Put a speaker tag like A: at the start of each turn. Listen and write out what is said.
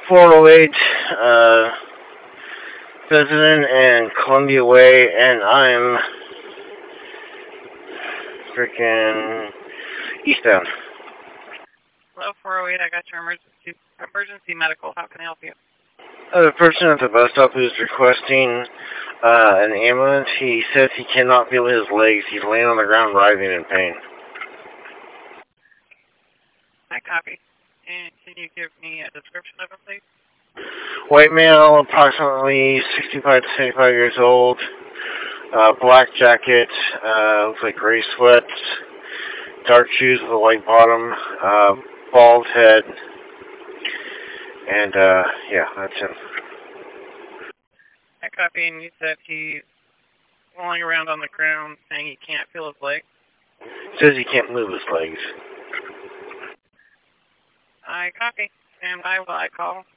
A: 408 President and Columbia Way, and I'm freaking eastbound.
B: Hello, 408. I got your emergency medical. How can I help you?
A: The person at the bus stop who's requesting an ambulance, he says he cannot feel his legs. He's laying on the ground writhing in pain.
B: I copy. And can you give me a description of him, please?
A: White male, approximately 65 to 75 years old. Black jacket, looks like gray sweats. Dark shoes with a white bottom. Bald head. And, yeah, that's him.
B: I copy, and you said he's rolling around on the ground saying he can't feel his legs.
A: Says he can't move his legs.
B: I copy. Stand by while I call